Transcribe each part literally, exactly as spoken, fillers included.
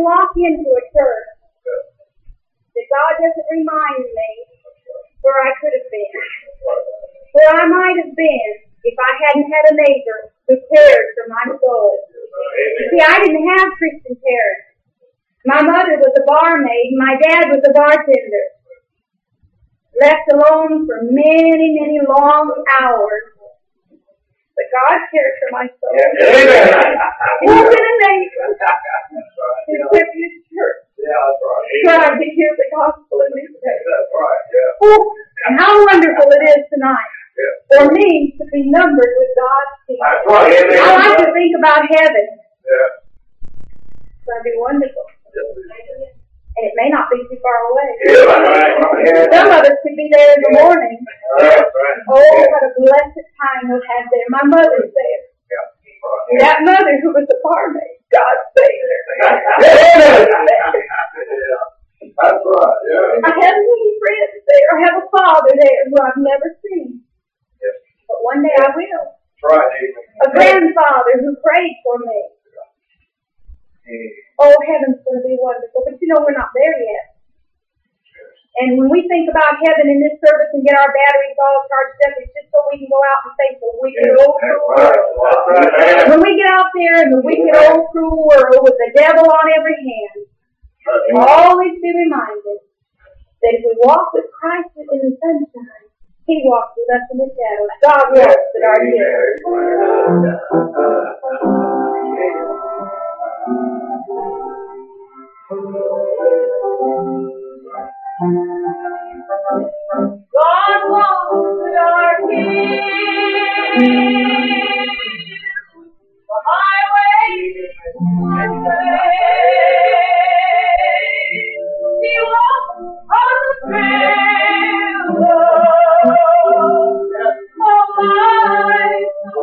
walk into a church that God doesn't remind me where I could have been, where I might have been if I hadn't had a neighbor who cared for my soul. See, I didn't have Christian parents. My mother was a barmaid, my dad was a bartender. Left alone for many, many long hours. But God cared for my soul. Amen. He was in a neighbor who kept his church. Yeah, that's right. Tried to hear the gospel in this day. That's right, yeah. Oh, and how wonderful it is tonight Yeah. for me to be numbered with God's people. That's right, amen. I like to think about heaven. Yeah. That'd be wonderful. And it may not be too far away. Yeah, right, right. Some of us could be there in the morning. That's right. Oh, what a blessed time we'll have there. My mother's there. Yeah. And that mother who was a barmaid, God saved her. That's right, yeah. I have many friends there. I have a father there who I've never seen. Yes. But one day I will. That's right, amen. A grandfather who prayed for me. Oh, heaven's going to be wonderful. But you know, we're not there yet. And when we think about heaven in this service and get our batteries all charged up, it's just so we can go out and face the wicked old cruel world. When we get out there in the wicked old cruel world with the devil on every hand, we'll always be reminded that if we walk with Christ in the sunshine, He walks with us in the shadows. God walks at our heels. God walks with our King, the highways and ways. He walks on the trail of life to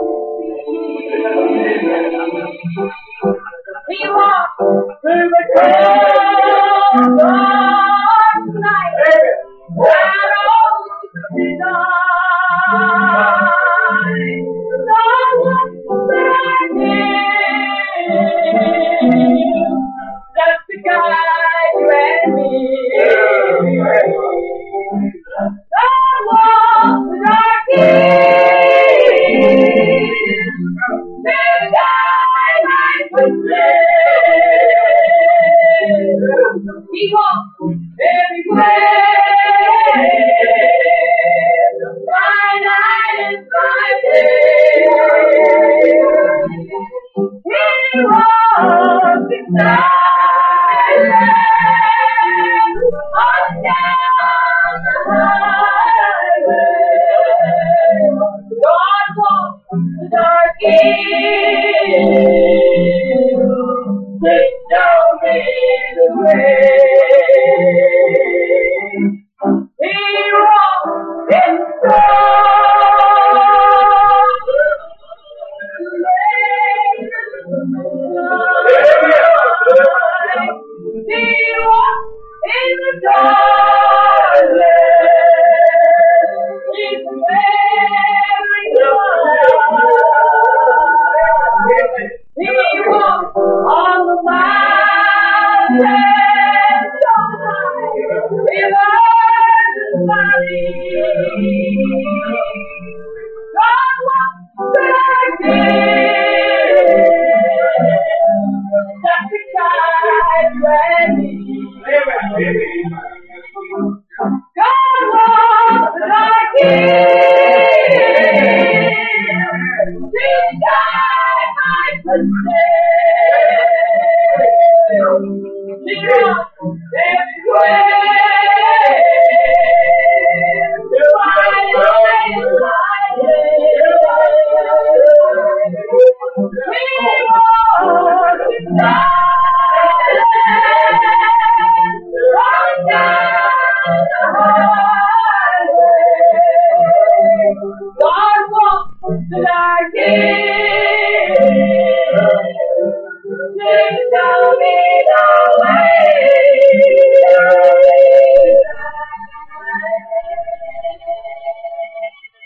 see. He walks through the dark night. Shadows denied. God walks with our King, just to guide you and me. God walks with our King, to guide my footsteps. He walks everywhere. By night and by day. He walks beside us on down the highway. God walks with our King. Please show me the way. He walks in storm. He walks in the darkness. He's very good. He walks on the mountain. God walks with our King, just to guide you and me. God walks with our King, to guide my footsteps. He walks everywhere. God walks with our King, to show me the way.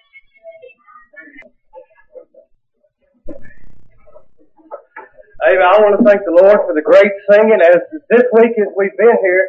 Amen. I want to thank the Lord for the great singing. As this week as we've been here,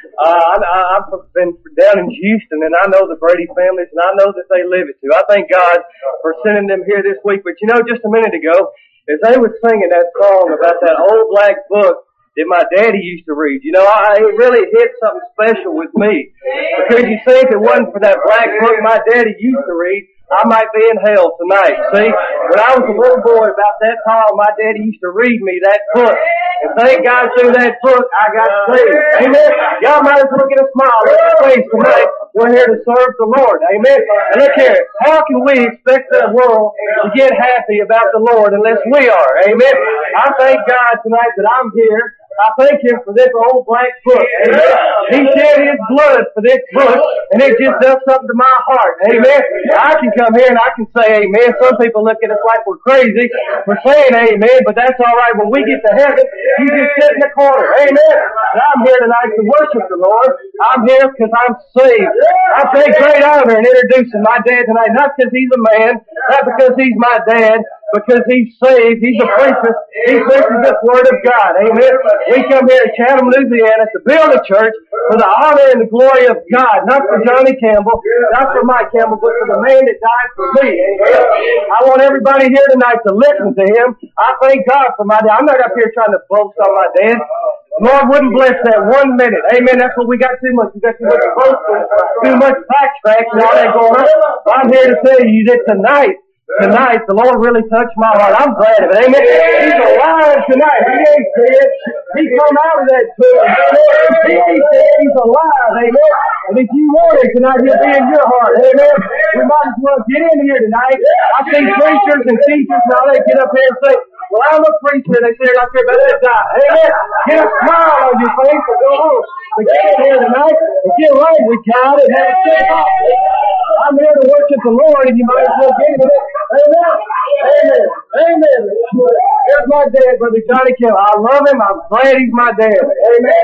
uh, I, I've been down in Houston, and I know the Brady families, and I know that they live it too. I thank God for sending them here this week. But you know, just a minute ago, as they were singing that song about that old black book that my daddy used to read, you know, I, it really hit something special with me. Because you see, if it wasn't for that black book my daddy used to read, I might be in hell tonight. See, when I was a little boy about that tall, my daddy used to read me that book. And thank God through that book, I got saved. Amen. Y'all might as well get a smile on your face tonight. We're here to serve the Lord. Amen. And look here, how can we expect the world to get happy about the Lord unless we are? Amen. I thank God tonight that I'm here. I thank Him for this old black book. Amen. He shed His blood for this book, and it just does something to my heart. Amen. I can come here and I can say amen. Some people look at us like we're crazy for saying amen, but that's all right. When we get to heaven, you just sit in the corner. Amen. And I'm here tonight to worship the Lord. I'm here because I'm saved. I take great honor in introducing my dad tonight, not because he's a man, not because he's my dad, because he's saved. He's a preacher. He preaches this Word of God. Amen. We come here in Chatham, Louisiana to build a church for the honor and the glory of God. Not for Johnny Campbell, not for Mike Campbell, but for the man that died for me. Amen. I want everybody here tonight to listen to him. I thank God for my dad. I'm not up here trying to boast on my dad. Lord wouldn't bless that one minute. Amen. That's what we got too much. We got too much boasting, too much backtracking, and all that going on. I'm here to tell you that tonight, Tonight, the Lord really touched my heart. I'm glad of it. Amen. He's alive tonight. He ain't dead. He come out of that tomb. He ain't dead. He's alive. Amen. And if you want Him tonight, He'll be in your heart. Amen. We might as well get in here tonight. I see preachers and teachers now, they get up here and say, well, I'm a preacher. They say like they're about to die. Amen. Get a smile on your face and go home. But get in here tonight and get right with God and have a good talk. I'm here to worship the Lord, and you might as well get in it. Amen. Amen. Amen. Here's my dad, Brother Johnny Campbell. I love him. I'm glad he's my dad. Amen.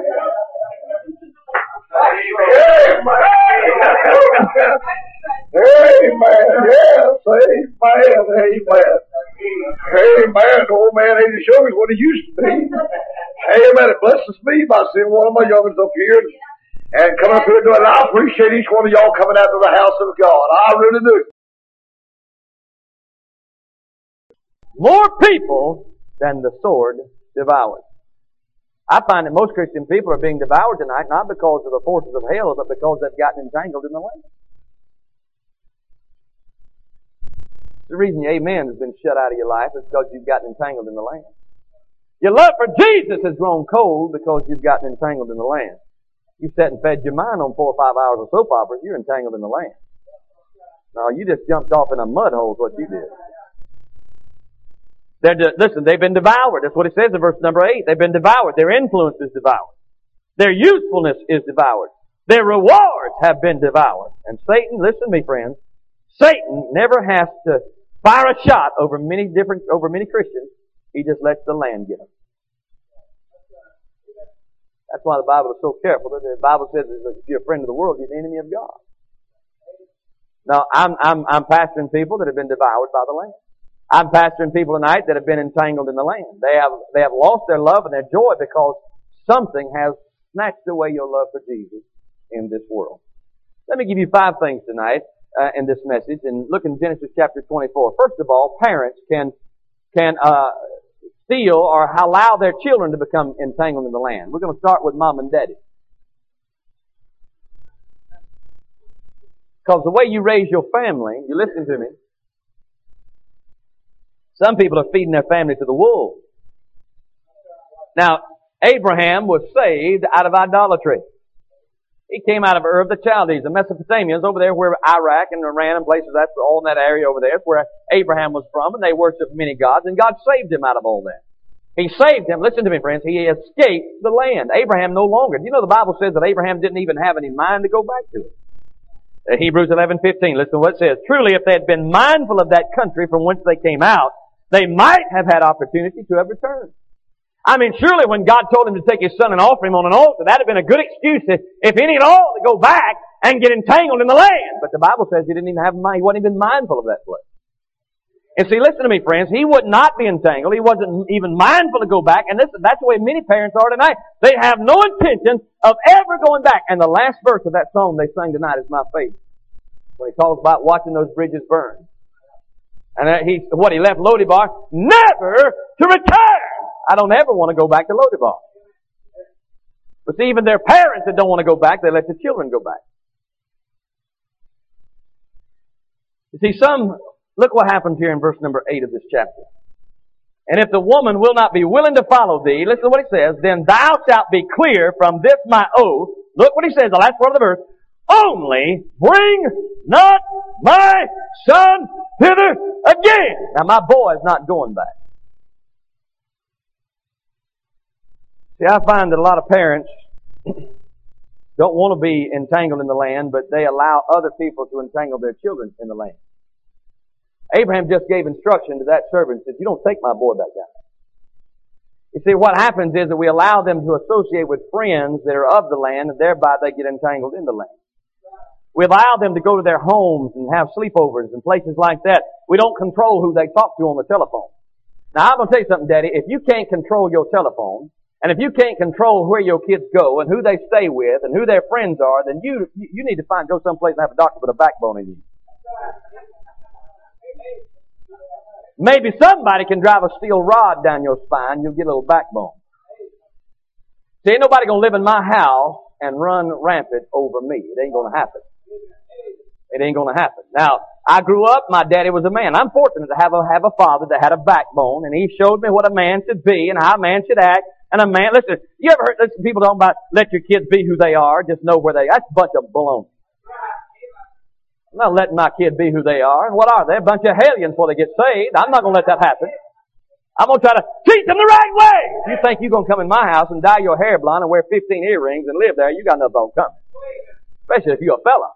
Amen. Yes. Amen. Amen. Amen. The old man ain't as young as what he used to be. Amen. It blesses me by seeing one of my youngins up here and come up here and do it. And I appreciate each one of y'all coming out to the house of God. I really do. More people than the sword devours. I find that most Christian people are being devoured tonight, not because of the forces of hell, but because they've gotten entangled in the land. The reason your amen has been shut out of your life is because you've gotten entangled in the land. Your love for Jesus has grown cold because you've gotten entangled in the land. You sat and fed your mind on four or five hours of soap operas, you're entangled in the land. No, you just jumped off in a mud hole is what you did. They're de- listen, they've been devoured. That's what it says in verse number eight. They've been devoured. Their influence is devoured. Their usefulness is devoured. Their rewards have been devoured. And Satan, listen to me friends, Satan never has to fire a shot over many different, over many Christians. He just lets the land get them. That's why the Bible is so careful. The Bible says that if you're a friend of the world, you're the enemy of God. Now, I'm, I'm, I'm pastoring people that have been devoured by the land. I'm pastoring people tonight that have been entangled in the land. They have, they have lost their love and their joy because something has snatched away your love for Jesus in this world. Let me give you five things tonight, uh, in this message, and look in Genesis chapter twenty-four. First of all, parents can, can, uh, steal or allow their children to become entangled in the land. We're going to start with mom and daddy. Because the way you raise your family, you listen to me, some people are feeding their family to the wolves. Now, Abraham was saved out of idolatry. He came out of Ur of the Chaldees, the Mesopotamians, over there where Iraq and Iran and places, that's all in that area over there, where Abraham was from, and they worshiped many gods, and God saved him out of all that. He saved him, listen to me friends, he escaped the land. Abraham no longer, you know the Bible says that Abraham didn't even have any mind to go back to it. Uh, Hebrews eleven fifteen, listen to what it says. Truly, if they had been mindful of that country from whence they came out, they might have had opportunity to have returned. I mean, surely when God told him to take his son and offer him on an altar, that'd have been a good excuse, if, if any at all, to go back and get entangled in the land. But the Bible says he didn't even have mind, he wasn't even mindful of that place. And see, listen to me, friends. He would not be entangled. He wasn't even mindful to go back. And listen, that's the way many parents are tonight. They have no intention of ever going back. And the last verse of that song they sang tonight is my favorite. When he talks about watching those bridges burn. And he, what, he left Lo-debar never to return. I don't ever want to go back to Lo-debar. But see, even their parents that don't want to go back, they let the children go back. You see, some, look what happens here in verse number eight of this chapter. And if the woman will not be willing to follow thee, listen to what he says, then thou shalt be clear from this my oath. Look what he says, the last part of the verse. Only bring not my son hither again. Now my boy is not going back. See, I find that a lot of parents don't want to be entangled in the land, but they allow other people to entangle their children in the land. Abraham just gave instruction to that servant, said, you don't take my boy back down. You see, what happens is that we allow them to associate with friends that are of the land, and thereby they get entangled in the land. We allow them to go to their homes and have sleepovers and places like that. We don't control who they talk to on the telephone. Now, I'm going to tell you something, Daddy. If you can't control your telephone, and if you can't control where your kids go and who they stay with and who their friends are, then you you need to find go someplace and have a doctor with a backbone in you. Maybe somebody can drive a steel rod down your spine. You'll get a little backbone. See, ain't nobody going to live in my house and run rampant over me. It ain't going to happen. It ain't going to happen. Now, I grew up, my daddy was a man. I'm fortunate to have a, have a father that had a backbone, and he showed me what a man should be and how a man should act. And a man, listen, you ever heard listen, people talking about let your kids be who they are, just know where they are? That's a bunch of baloney. I'm not letting my kids be who they are. What are they? A bunch of hellions before they get saved. I'm not going to let that happen. I'm going to try to teach them the right way. If you think you're going to come in my house and dye your hair blonde and wear fifteen earrings and live there, you got nothing on coming. Especially if you're a fella.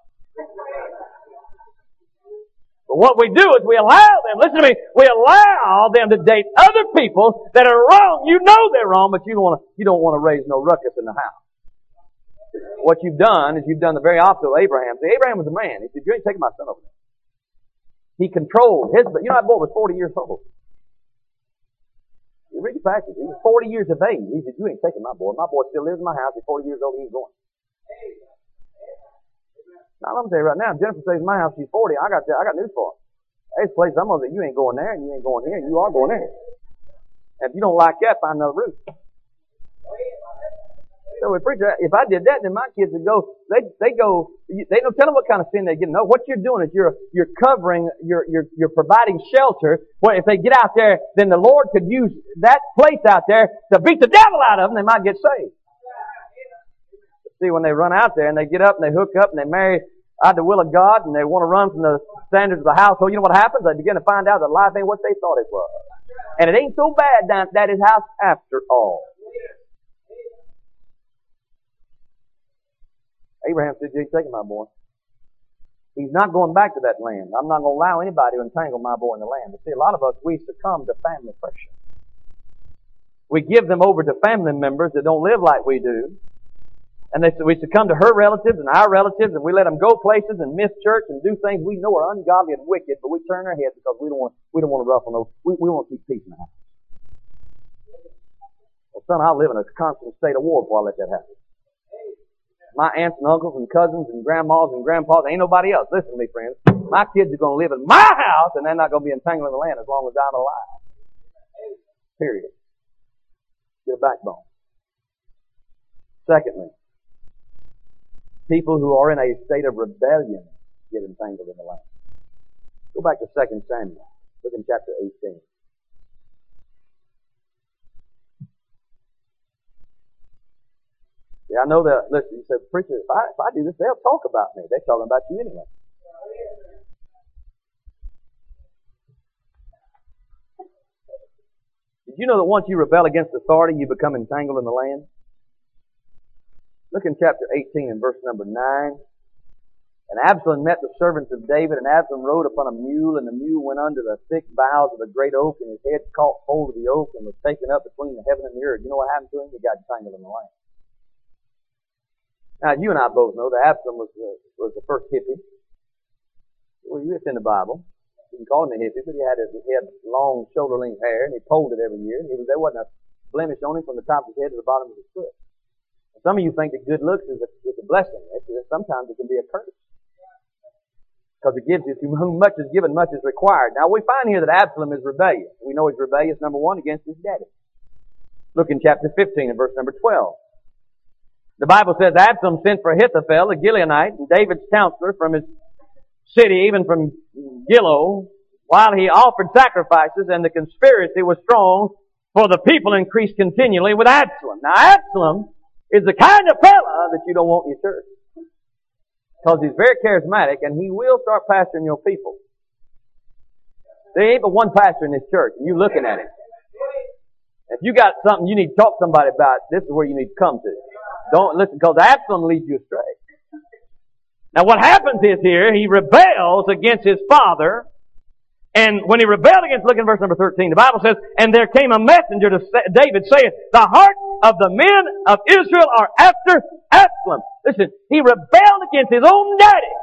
But what we do is we allow them, listen to me, we allow them to date other people that are wrong. You know they're wrong, but you don't want to, you don't want to raise no ruckus in the house. What you've done is you've done the very opposite of Abraham. See, Abraham was a man. He said, you ain't taking my son over there. He controlled his, you know, that boy was forty years old. You read the passage. He was forty years of age. He said, you ain't taking my boy. My boy still lives in my house. He's forty years old. He ain't going. Now, I'm going to tell you right now, if Jennifer stays in my house, she's forty, I got, I got news for her. There's places I'm going to say, you ain't going there, and you ain't going here, and you are going there. And if you don't like that, find another route. So we preach that. If I did that, then my kids would go, they, they go, they don't tell them what kind of sin they're getting. No, what you're doing is you're, you're covering, you're, you're, you're providing shelter. Well, if they get out there, then the Lord could use that place out there to beat the devil out of them, they might get saved. See, when they run out there and they get up and they hook up and they marry out the will of God and they want to run from the standards of the household, you know what happens? They begin to find out that life ain't what they thought it was. And it ain't so bad down at Daddy's house after all. Abraham said, you ain't taking my boy. He's not going back to that land. I'm not going to allow anybody to entangle my boy in the land. But see, a lot of us, we succumb to family pressure. We give them over to family members that don't live like we do. And they, we succumb to her relatives and our relatives, and we let them go places and miss church and do things we know are ungodly and wicked, but we turn our heads because we don't want, we don't want to ruffle those. We, we want to keep peace in the house. Well, son, I'll live in a constant state of war before I let that happen. My aunts and uncles and cousins and grandmas and grandpas, ain't nobody else. Listen to me, friends. My kids are going to live in my house, and they're not going to be entangled in the land as long as I'm alive. Period. Get a backbone. Secondly, people who are in a state of rebellion get entangled in the land. Go back to Second Samuel. Look in chapter eighteen. Yeah, I know that, listen, you said, preacher, if I, if I do this, they'll talk about me. They're talking about you anyway. Did you know that once you rebel against authority, you become entangled in the land? Look in chapter eighteen and verse number nine. And Absalom met the servants of David, and Absalom rode upon a mule, and the mule went under the thick boughs of a great oak, and his head caught hold of the oak and was taken up between the heaven and the earth. You know what happened to him? He got entangled in the land. Now, you and I both know that Absalom was the, was the first hippie. Well, it's in the Bible. didn't call him a hippie, but he had his, he had long shoulder-length hair, and he pulled it every year. And he was there wasn't a blemish on him from the top of his head to the bottom of his foot. Some of you think that good looks is a, is a blessing. It's, sometimes it can be a curse. Because it gives you, to whom much is given, much is required. Now we find here that Absalom is rebellious. We know he's rebellious, number one, against his daddy. Look in chapter fifteen and verse number twelve. The Bible says Absalom sent for Ahithophel, the Gileonite, and David's counselor from his city, even from Gilo, while he offered sacrifices, and the conspiracy was strong, for the people increased continually with Absalom. Now Absalom is the kind of fella that you don't want in your church. Because he's very charismatic, and he will start pastoring your people. There ain't but one pastor in this church, and you looking at him. If you got something you need to talk to somebody about, this is where you need to come to. Don't listen, because Absalom leads you astray. Now what happens is here, he rebels against his father, and when he rebelled against, look in verse number thirteen, the Bible says, and there came a messenger to David saying, the heart of the men of Israel are after Absalom. Listen, he rebelled against his own daddy.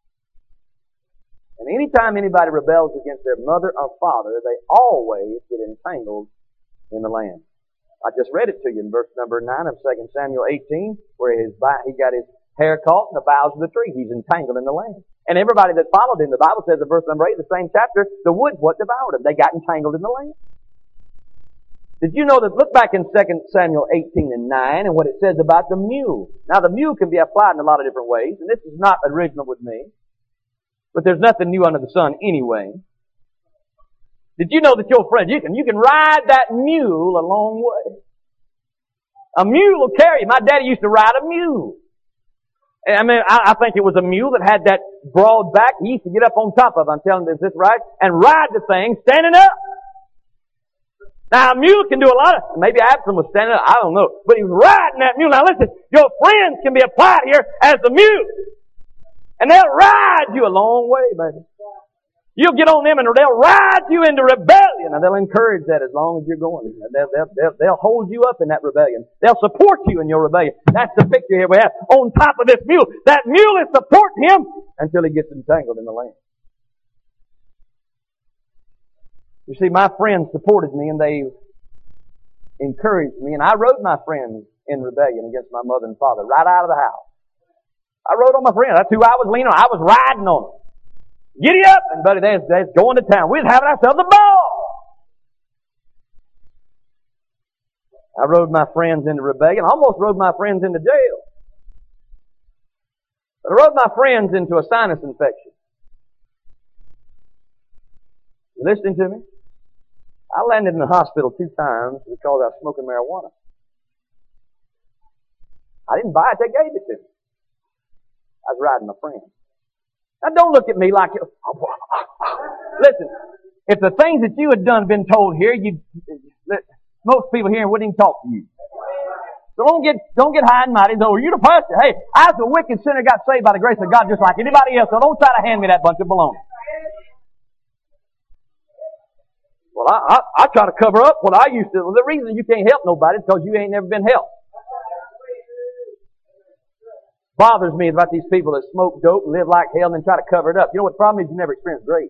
And anytime anybody rebels against their mother or father, they always get entangled in the land. I just read it to you in verse number nine of Second Samuel eighteen, where his, he got his hair caught in the boughs of the tree. He's entangled in the land. And everybody that followed him, the Bible says in verse number eight, the same chapter, the wood what devoured them. They got entangled in the land. Did you know that, look back in Second Samuel eighteen and nine and what it says about the mule. Now the mule can be applied in a lot of different ways, and this is not original with me. But there's nothing new under the sun anyway. Did you know that your friend, you can, you can ride that mule a long way. A mule will carry you. My daddy used to ride a mule. I mean, I, I think it was a mule that had that broad back. He used to get up on top of it, I'm telling you, is this right? And ride the thing standing up. Now a mule can do a lot of, maybe Absalom was standing up, I don't know. But he was riding that mule. Now listen, your friends can be applied here as the mule. And they'll ride you a long way, baby. You'll get on them and they'll ride you into rebellion. And they'll encourage that as long as you're going. They'll, they'll, they'll, they'll hold you up in that rebellion. They'll support you in your rebellion. That's the picture here we have. On top of this mule. That mule is supporting him until he gets entangled in the land. You see, my friends supported me and they encouraged me. And I rode my friends in rebellion against my mother and father right out of the house. I rode on my friends. That's who I was leaning on. I was riding on them. Giddy up! And buddy, they're, they're going to town. We was having ourselves a ball. I rode my friends into rebellion. I almost rode my friends into jail. But I rode my friends into a sinus infection. You listening to me? I landed in the hospital two times because I was smoking marijuana. I didn't buy it, they gave it to me. I was riding my friends. Now don't look at me like you. Listen, if the things that you had done been told here, you most people here wouldn't even talk to you. So don't get don't get high and mighty. No, you're the pastor. Hey, I was a wicked sinner, got saved by the grace of God just like anybody else. So don't try to hand me that bunch of baloney. Well, I, I, I try to cover up what I used to. Well, the reason you can't help nobody is because you ain't never been helped. Bothers me about these people that smoke dope and live like hell and then try to cover it up. You know what the problem is? You never experienced grace.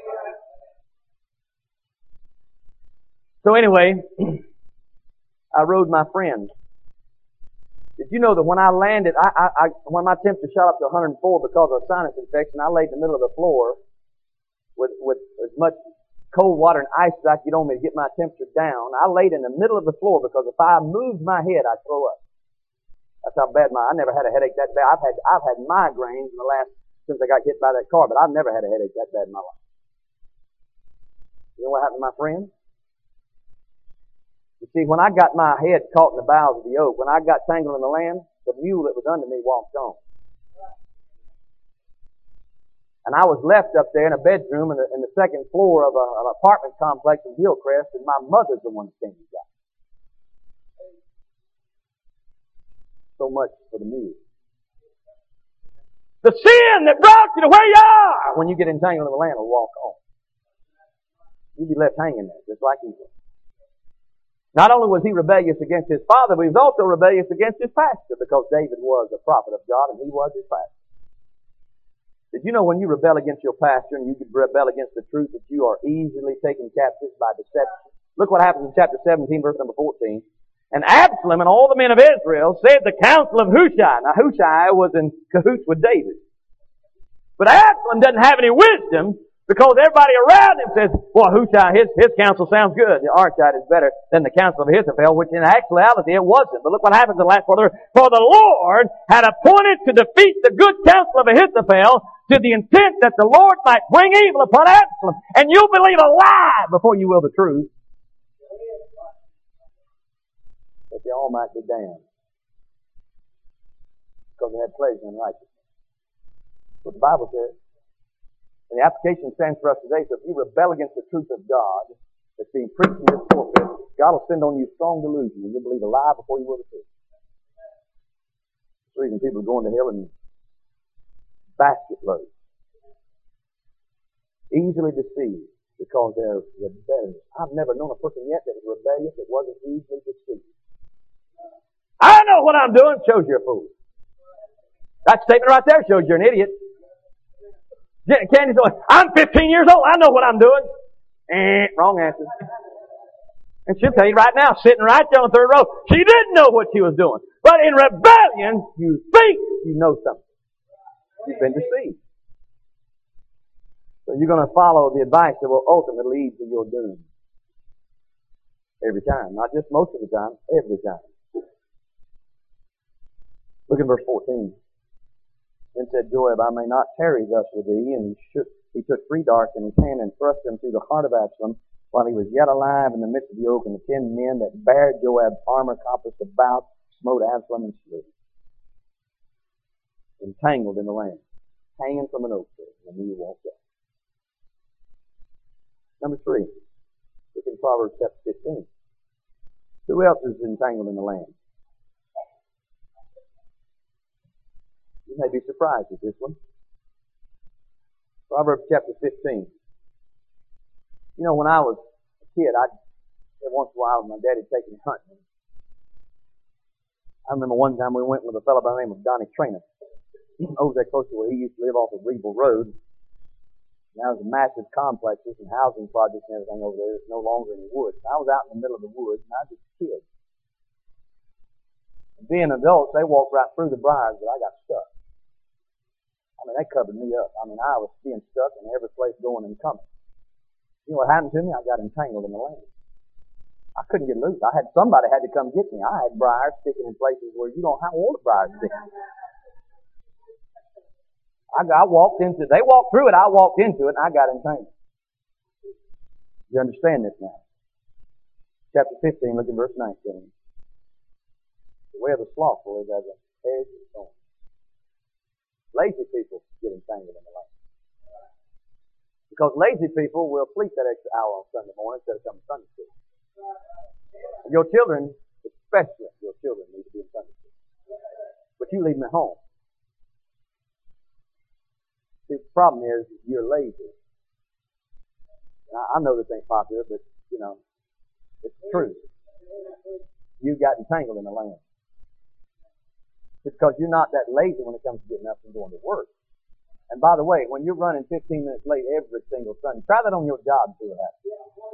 So anyway, I rode my friends. Did you know that when I landed, I, I, I when my temperature shot up to one hundred four because of a sinus infection, I laid in the middle of the floor with with as much cold water and ice as I could get on me to get my temperature down. I laid in the middle of the floor because if I moved my head, I'd throw up. That's how bad my, I never had a headache that bad. I've had, I've had migraines in the last, since I got hit by that car, but I've never had a headache that bad in my life. You know what happened to my friend? You see, when I got my head caught in the boughs of the oak, when I got tangled in the land, the mule that was under me walked on. And I was left up there in a bedroom in the, in the second floor of, a, of an apartment complex in Hillcrest, and my mother's the one that came and got me. So much for the mule. The sin that brought you to where you are, when you get entangled in the land, will walk on. You'll be left hanging there, just like he was. Not only was he rebellious against his father, but he was also rebellious against his pastor, because David was a prophet of God and he was his pastor. Did you know when you rebel against your pastor and you rebel against the truth that you are easily taken captive by deception? Look what happens in chapter seventeen, verse number fourteen. And Absalom and all the men of Israel said the counsel of Hushai. Now Hushai was in cahoots with David. But Absalom doesn't have any wisdom because everybody around him says, well, Hushai, his, his counsel sounds good. The Archite is better than the counsel of Ahithophel, which in actuality it wasn't. But look what happens in the last part of the verse. For the Lord had appointed to defeat the good counsel of Ahithophel to the intent that the Lord might bring evil upon Absalom. And you'll believe a lie before you will the truth. That they all might be damned. Because they had pleasure in righteousness. That's what the Bible says. And the application stands for us today. So if you rebel against the truth of God that's being preached in this pulpit, God will send on you strong delusion and you'll believe a lie before you will the truth. That's the reason people are going to hell in basket loads. Easily deceived because they're rebellious. I've never known a person yet that was rebellious that wasn't easily deceived. I know what I'm doing. Shows you're a fool. That statement right there shows you're an idiot. Candy's going, I'm fifteen years old. I know what I'm doing. Eh, wrong answer. And she'll tell you right now, sitting right there on the third row, she didn't know what she was doing. But in rebellion, you think you know something. You've been deceived. So you're going to follow the advice that will ultimately lead to your doom. Every time. Not just most of the time, every time. Look at verse fourteen. Then said Joab, I may not tarry thus with thee. And he, shook, he took three darts in his hand and thrust them through the heart of Absalom while he was yet alive in the midst of the oak. And the ten men that bare Joab's armor compassed about, smote Absalom and slew him. Entangled in the land, hanging from an oak tree. And he walked up. Number three. Look in Proverbs chapter fifteen. Who else is entangled in the land? You may be surprised at this one. Proverbs chapter fifteen. You know, when I was a kid, I'd, every once in a while, my daddy'd take me hunting. I remember one time we went with a fellow by the name of Donnie Trainer. Over there close to where he used to live off of Reeville Road. Now there's massive complexes and housing projects and everything over there. There's no longer any woods. I was out in the middle of the woods, and I was just a kid. And being adults, they walked right through the briars, but I got stuck. I mean, they covered me up. I mean, I was being stuck in every place going and coming. You know what happened to me? I got entangled in the land. I couldn't get loose. I had somebody had to come get me. I had briars sticking in places where you don't have all the briars sticking. I, I walked into it. They walked through it. I walked into it, and I got entangled. You understand this now? Chapter fifteen, look at verse nineteen. The way of the slothful is as a hedge of thorns. Lazy people get entangled in the land. Because lazy people will sleep that extra hour on Sunday morning instead of coming to Sunday school. And your children, especially your children, need to be in Sunday school. But you leave them at home. See, the problem is you're lazy. And I, I know this ain't popular, but, you know, it's the truth. You got entangled in the land. It's because you're not that lazy when it comes to getting up and going to work. And by the way, when you're running fifteen minutes late every single Sunday, try that on your job and see what happens.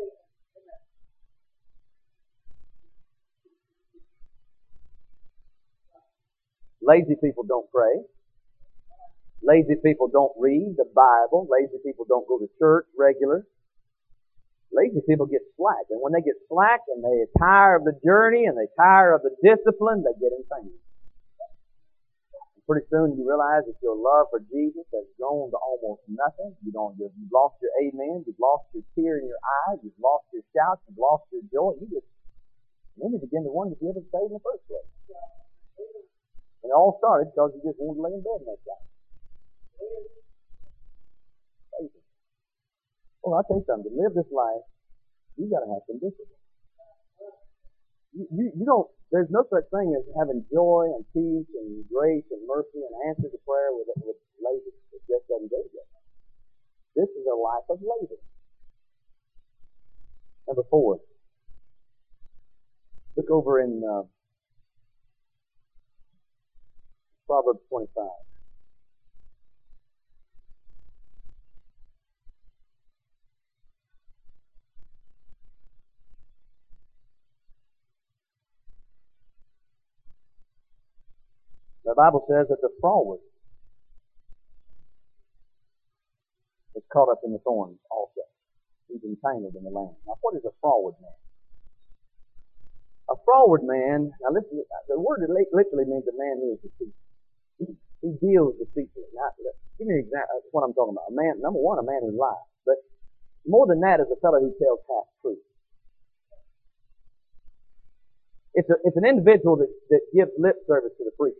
Lazy people don't pray. Lazy people don't read the Bible. Lazy people don't go to church regular. Lazy people get slack. And when they get slack and they tire of the journey and they tire of the discipline, they get entangled. Pretty soon you realize that your love for Jesus has grown to almost nothing. You don't, you've lost your amen. You've lost your tear in your eyes. You've lost your shouts. You've lost your joy. You just, and then you begin to wonder if you ever stayed in the first place. And it all started because you just wanted to lay in bed next night. Well, I'll tell you something. To live this life, you got to have some discipline. You, you, you don't, there's no such thing as having joy and peace and grace and mercy and answer to prayer with, with labor. It just doesn't go together. This is a life of labor. Number four. Look over in uh, Proverbs twenty-five. the Bible says that the froward is caught up in the thorns also. He's entangled in the land. Now, what is a froward man? A froward man, now listen, the word literally means a man who is deceitful. He deals deceitfully. Now, give me an example. That's what I'm talking about. A man, number one, a man who lies. But more than that is a fellow who tells half truth. It's, a, it's an individual that, that gives lip service to the preacher.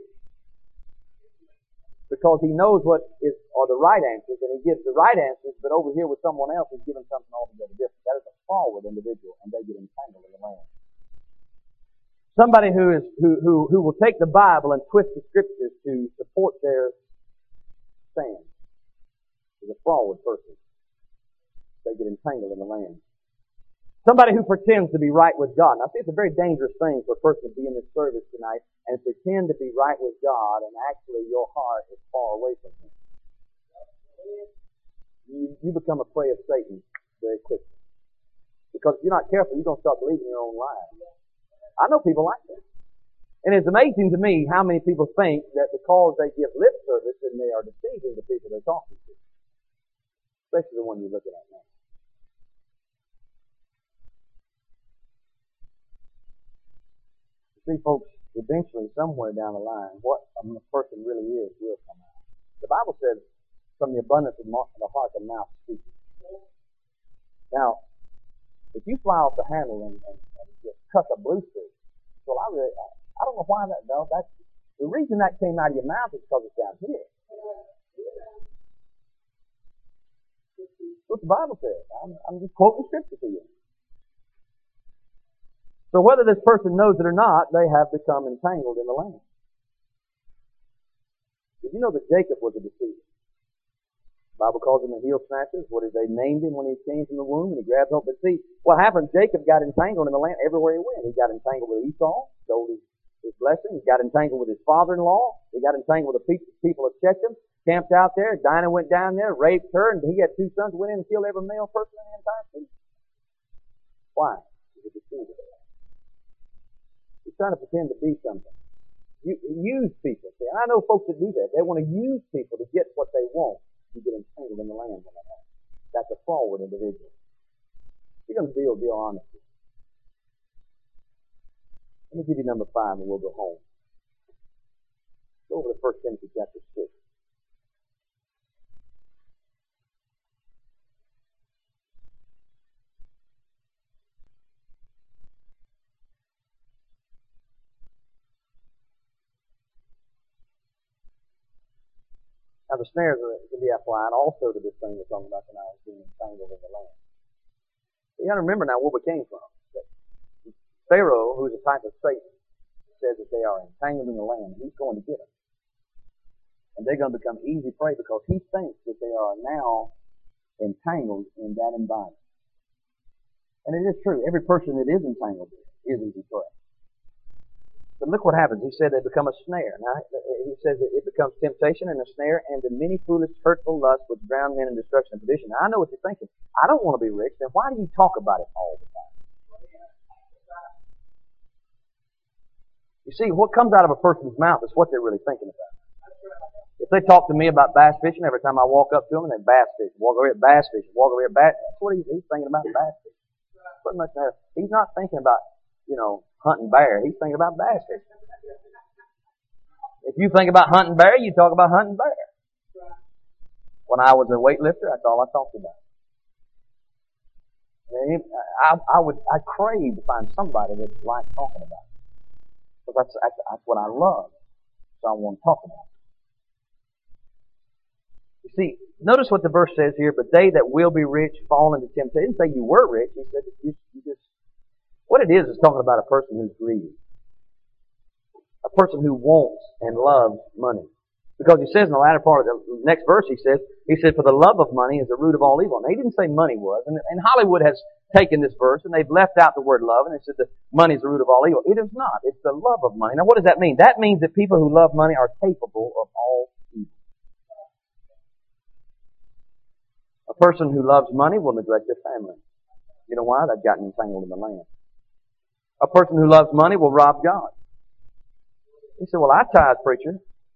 Because he knows what is, are the right answers, and he gives the right answers, but over here with someone else he's giving something altogether different. That is a forward individual, and they get entangled in the land. Somebody who is who, who, who will take the Bible and twist the Scriptures to support their stand is a forward person. They get entangled in the land. Somebody who pretends to be right with God. Now, see, it's a very dangerous thing for a person to be in this service tonight and pretend to be right with God, and actually your heart is far away from Him. You, you become a prey of Satan very quickly. Because if you're not careful, you're going to start believing your own lies. I know people like that. And it's amazing to me how many people think that because they give lip service, then they are deceiving the people they're talking to. Especially the one you're looking at now. See, folks, eventually, somewhere down the line, what a person really is will come out. The Bible says, from the abundance of the heart, the mouth speaks. Now, if you fly off the handle and, and, and just cut a blue streak, well, I really, I, I don't know why that, no, that's, the reason that came out of your mouth is because it's down here. That's what the Bible says. I'm, I'm just quoting Scripture to you. So whether this person knows it or not, they have become entangled in the land. Did you know that Jacob was a deceiver? The Bible calls him a heel snatcher. What is they named him when he came from the womb and he grabbed hold. But see, what happened? Jacob got entangled in the land everywhere he went. He got entangled with Esau, stole his, his blessing. He got entangled with his father-in-law. He got entangled with the people of Shechem, camped out there. Dinah went down there, raped her, and he had two sons, went in and killed every male person in the entire city. Why? He's a deceiver. He's trying to pretend to be something. You, use people. See, I know folks that do that. They want to use people to get what they want. You get entangled in the land when that happens. That's a forward individual. You're going to deal, deal honestly. Let me give you number five and we'll go home. Go over to First Timothy chapter six. Now the snares are, can be applied also to this thing we're talking about tonight, being entangled in the land. So you got to remember now where we came from. That Pharaoh, who's a type of Satan, says that they are entangled in the land. He's going to get them. And they're going to become easy prey because he thinks that they are now entangled in that environment. And it is true. Every person that is entangled is easy prey. But look what happens. He said they become a snare. Now, he says that it becomes temptation and a snare and the many foolish, hurtful lusts which drown men in destruction and perdition. Now, I know what you're thinking. I don't want to be rich. Then why do you talk about it all the time? You see, what comes out of a person's mouth is what they're really thinking about. If they talk to me about bass fishing, every time I walk up to them, and they bass fish, walk over here, bass fish, walk over here, bass. That's what he's, he's thinking about, bass fishing. Pretty much that. He's not thinking about, you know, hunting bear. He's thinking about bass fishing. If you think about hunting bear, you talk about hunting bear. When I was a weightlifter, that's all I talked about. And I, I would, I crave to find somebody that's like talking about it. Because that's, that's, that's what I love. So I want to talk about it. You see, notice what the verse says here, but they that will be rich fall into temptation. It didn't say you were rich. He said that you, you just, what it is is talking about a person who's greedy. A person who wants and loves money. Because he says in the latter part of the next verse, he says, he said, for the love of money is the root of all evil. Now, he didn't say money was. And, and Hollywood has taken this verse and they've left out the word love and they said that money is the root of all evil. It is not. It's the love of money. Now, what does that mean? That means that people who love money are capable of all evil. A person who loves money will neglect their family. You know why? They've gotten entangled in the land. A person who loves money will rob God. He said, well, I tithe, preacher.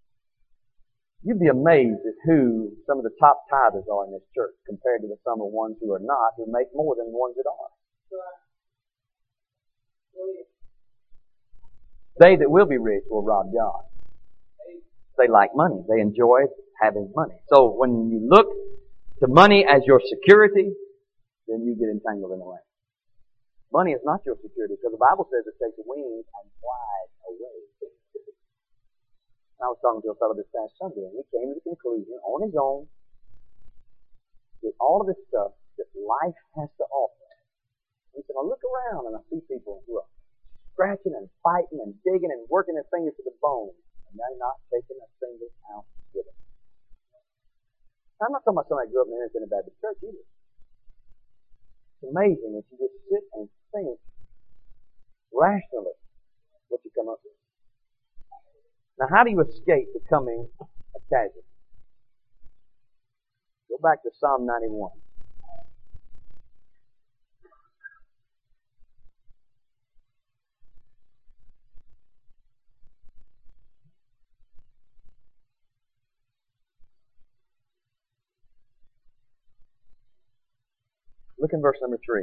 You'd be amazed at who some of the top tithers are in this church compared to the some of the ones who are not, who make more than the ones that are. They that will be rich will rob God. They like money. They enjoy having money. So when you look to money as your security, then you get entangled in the land. Money is not your security because the Bible says it takes wings and flies away. I was talking to a fellow this past Sunday, and he came to the conclusion on his own that all of this stuff that life has to offer. He said, I look around and I see people who are scratching and fighting and digging and working their fingers to the bone, and they're not taking a single ounce with them. I'm not talking about somebody who grew up in an independent Baptist church either. It's amazing that you just sit and think rationally what you come up with. Now, how do you escape becoming a casualty? Go back to Psalm ninety-one. Look in verse number three.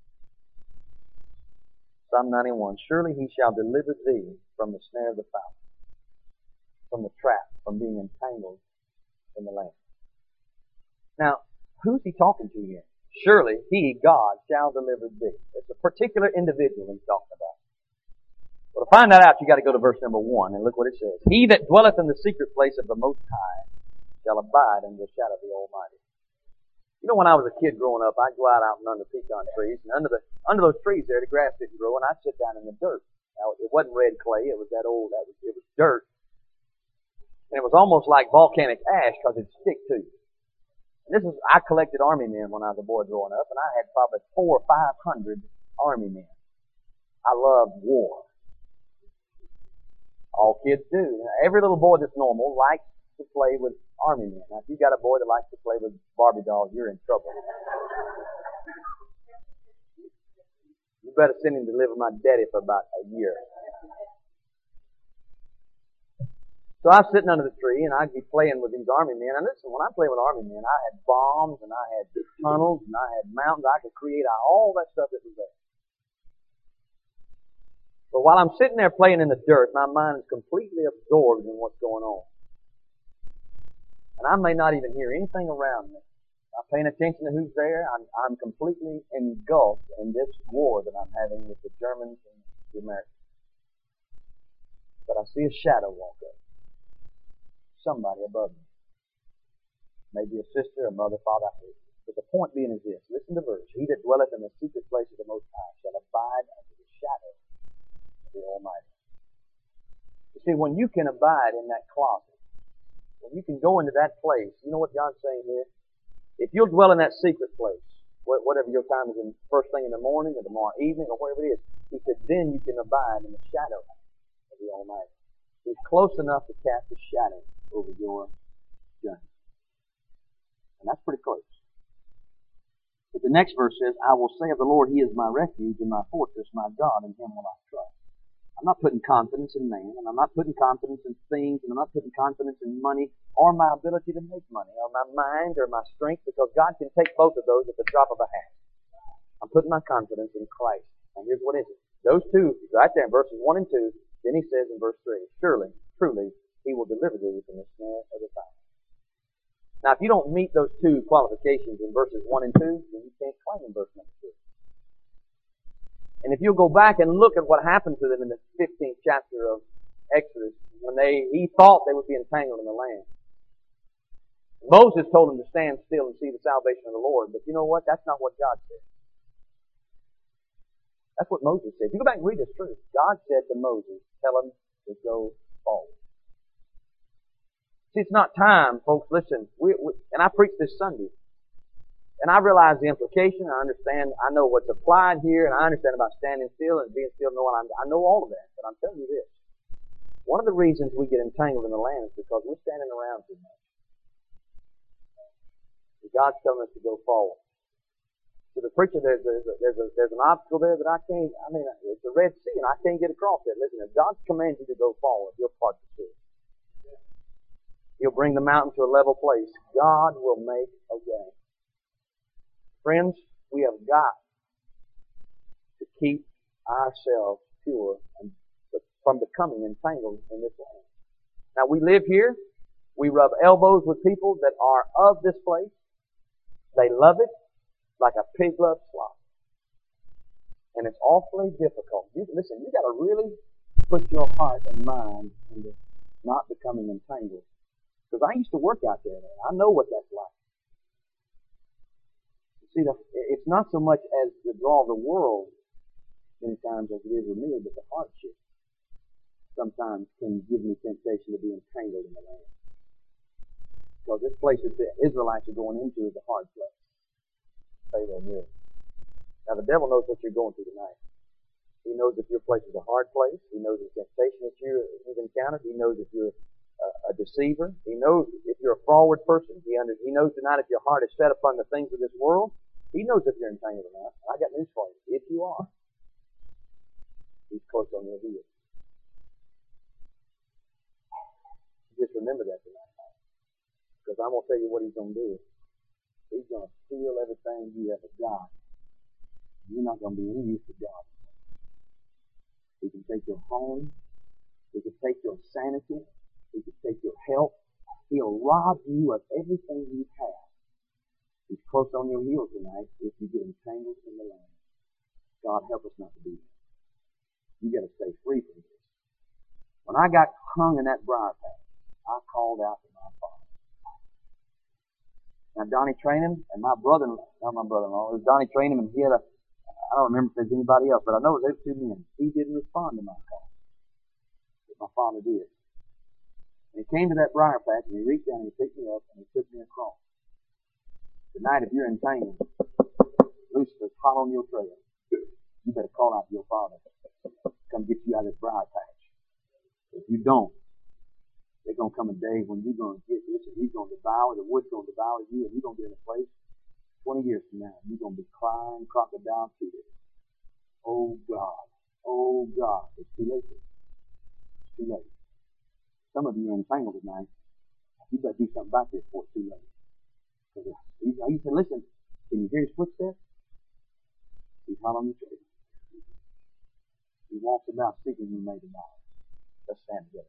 Psalm ninety-one. Surely he shall deliver thee from the snare of the fowler, from the trap, from being entangled in the land. Now, who's he talking to here? Surely he, God, shall deliver thee. It's a particular individual he's talking about. Well, to find that out, you got to go to verse number one and look what it says. He that dwelleth in the secret place of the Most High shall abide in the shadow of the Almighty. You know, when I was a kid growing up, I'd go out out and under pecan trees, and under the under those trees there, the grass didn't grow, and I'd sit down in the dirt. Now, it wasn't red clay; it was that old. That was it was dirt. And it was almost like volcanic ash because it'd stick to you. And this is, I collected army men when I was a boy growing up, and I had probably four or five hundred army men. I loved war. All kids do. Every little boy that's normal likes to play with army men. Now, if you got a boy that likes to play with Barbie dolls, you're in trouble. You better send him to live with my daddy for about a year. So I was sitting under the tree, and I'd be playing with these army men. And listen, when I played with army men, I had bombs, and I had tunnels, and I had mountains. I could create all that stuff that was there. But while I'm sitting there playing in the dirt, my mind is completely absorbed in what's going on. And I may not even hear anything around me. I'm paying attention to who's there. I'm, I'm completely engulfed in this war that I'm having with the Germans and the Americans. But I see a shadow walk up. Somebody above me. Maybe a sister, a mother, father, I hate. But the point being is this. Listen to the verse. He that dwelleth in the secret place of the Most High shall abide under the shadow of the Almighty. You see, when you can abide in that closet, when you can go into that place, you know what God's saying here? If you'll dwell in that secret place, whatever your time is, in first thing in the morning or tomorrow evening or wherever it is, He said, then you can abide in the shadow of the Almighty. He's close enough to cast a shadow over your journey. And that's pretty close. But the next verse says, I will say of the Lord, He is my refuge and my fortress, my God, in Him will I trust. I'm not putting confidence in man, and I'm not putting confidence in things, and I'm not putting confidence in money, or my ability to make money, or my mind, or my strength, because God can take both of those at the drop of a hat. I'm putting my confidence in Christ. And here's what is it. Those two, right there in verses one and two, then He says in verse three, surely, truly, He will deliver thee from the snare of the fowler. Now, if you don't meet those two qualifications in verses one and two, then you can't claim in verse number two. And if you'll go back and look at what happened to them in the fifteenth chapter of Exodus, when they, he thought they would be entangled in the land. Moses told them to stand still and see the salvation of the Lord, but you know what? That's not what God said. That's what Moses said. If you go back and read this truth, God said to Moses, tell him to go forward. See, it's not time, folks. Listen, we, we, and I preached this Sunday. And I realize the implication. I understand. I know what's applied here, and I understand about standing still and being still. Knowing I know all of that. But I'm telling you this: one of the reasons we get entangled in the land is because we're standing around too much. And God's telling us to go forward. To the preacher, there's a, there's a, there's an obstacle there that I can't. I mean, it's a Red Sea, and I can't get across it. Listen, if God commands you to go forward, you'll part the sea. He'll bring the mountain to a level place. God will make a way. Friends, we have got to keep ourselves pure and from becoming entangled in this land. Now we live here. We rub elbows with people that are of this place. They love it like a pig loves slop. And it's awfully difficult. You, listen, you got to really put your heart and mind into not becoming entangled. Because I used to work out there, and I know what that's like. You see, the, it's not so much as the draw of the world many times as it is with me, but the hardship sometimes can give me temptation to be entangled in the land. Because this place that the Israelites are going into is a hard place. Pharaoh knew it. Now the devil knows what you're going through tonight. He knows if your place is a hard place. He knows the temptation that you, you've encountered. He knows if you're a, a deceiver. He knows if you're a froward person. He, under, he knows tonight if your heart is set upon the things of this world. He knows if you're entangled or not. I got news for you. If you are, he's close on your heels. Just remember that tonight. Because I'm going to tell you what he's going to do. He's going to steal everything you ever got. You're not going to be any use to God. He can take your home. He can take your sanity. He can take your health. He'll rob you of everything you have. He's close on your heels tonight if you get entangled in the land. God help us not to do that. You got to stay free from this. When I got hung in that briar patch, I called out to my father. Now Donnie Trainham and my brother, not my brother-in-law, it was Donnie Trainham, and he had a, I don't remember if there's anybody else, but I know it was those two men. He didn't respond to my call. But my father did. And he came to that briar patch, and he reached down and he picked me up, and he took me across. Tonight, if you're entangled, Lucifer's hot on your trail. You better call out to your father. Come get you out of this briar patch. If you don't, there's going to come a day when you're going to get this, and he's going to devour, the wood's going to devour you, and you're going to be in a place twenty years from now, you're going to be crying crocodile tears. Oh God, oh God, it's too late. It's too late. Some of you are entangled tonight. You better do something about this before it's too late. Because he said, listen, can you hear his footsteps? He's hot on the trail. He walks about seeking who made the knowledge. Let's stand together.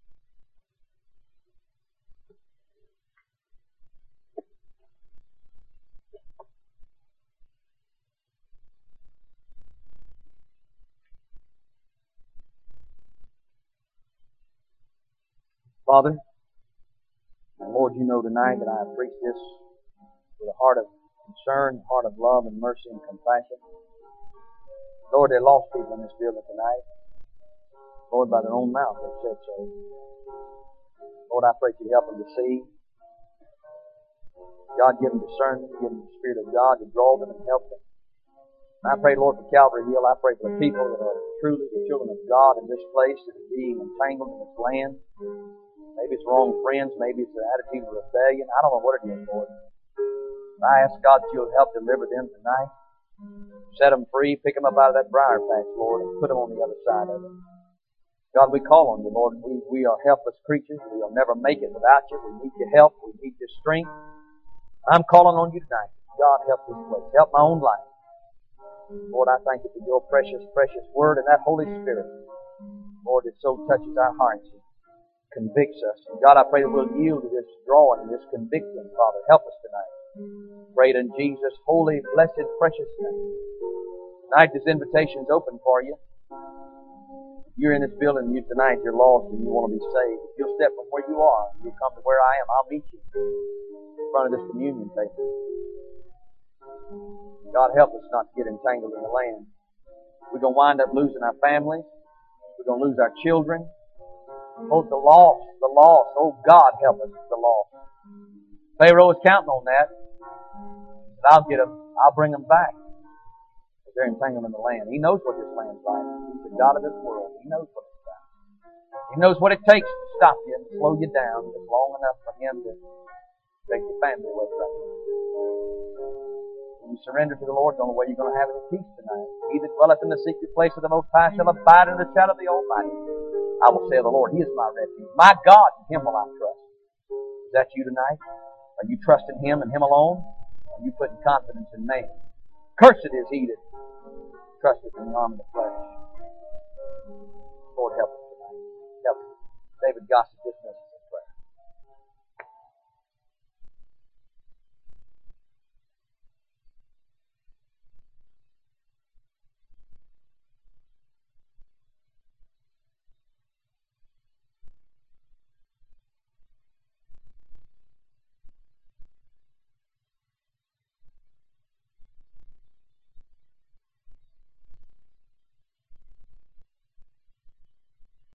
Father, and Lord, you know tonight that I have preached this with a heart of concern, a heart of love and mercy and compassion. Lord, there are lost people in this building tonight. Lord, by their own mouth they've said so. Lord, I pray you help them to see. God, give them discernment, give them the Spirit of God to draw them and help them. And I pray, Lord, for Calvary Hill. I pray for the people that are truly the children of God in this place that are being entangled in this land. Maybe it's wrong friends. Maybe it's an attitude of rebellion. I don't know what it is, Lord. I ask God that you'll help deliver them tonight. Set them free. Pick them up out of that briar patch, Lord, and put them on the other side of it. God, we call on you, Lord. We, we are helpless creatures. We'll never make it without you. We need your help. We need your strength. I'm calling on you tonight. God, help this place. Help my own life. Lord, I thank you for your precious, precious word and that Holy Spirit. Lord, it so touches our hearts. Convicts us. And God, I pray that we'll yield to this drawing and this conviction, Father. Help us tonight. Pray it in Jesus' holy, blessed, precious name. Tonight, this invitation is open for you. If you're in this building you tonight, you're lost and you want to be saved. If you'll step from where you are and you'll come to where I am, I'll meet you in front of this communion table. God, help us not to get entangled in the land. We're going to wind up losing our families. We're going to lose our children. Oh, the lost, the lost. Oh, God, help us, the lost. Pharaoh was counting on that. But I'll get them. I'll bring them back. But they're entangled in the land. He knows what this land's like. He's the God of this world. He knows what it's like. He knows what it takes to stop you and slow you down just long enough for Him to take your family away from you. When you surrender to the Lord, the only way you're going to have any peace tonight. He that dwelleth in the secret place of the Most High shall abide in the shadow of the Almighty. I will say of the Lord, He is my refuge. My God, in Him will I trust. Is that you tonight? Are you trusting Him and Him alone? Are you putting confidence in man? Cursed is he that trusteth in the arm of the flesh. Lord, help us tonight. Help us. David Gossett, this